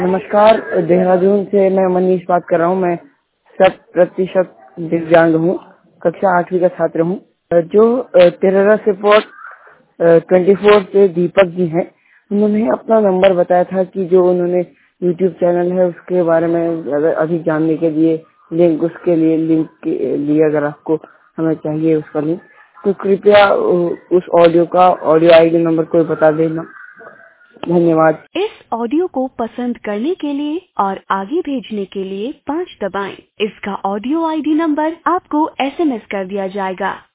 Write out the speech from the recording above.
नमस्कार, देहरादून से मैं मनीष बात कर रहा हूँ। मैं 100% दिव्यांग हूँ, कक्षा 8वीं का छात्र हूँ। जो टेरर सपोर्ट 24 से दीपक जी हैं, उन्होंने अपना नंबर बताया था कि जो उन्होंने यूट्यूब चैनल है उसके बारे में अगर अधिक जानने के लिए लिंक के लिए अगर आपको हमें चाहिए उसका लिंक, तो कृपया उस ऑडियो आईडी नंबर को बता देना। धन्यवाद। इस ऑडियो को पसंद करने के लिए और आगे भेजने के लिए 5 दबाएं। इसका ऑडियो आईडी नंबर आपको SMS कर दिया जाएगा।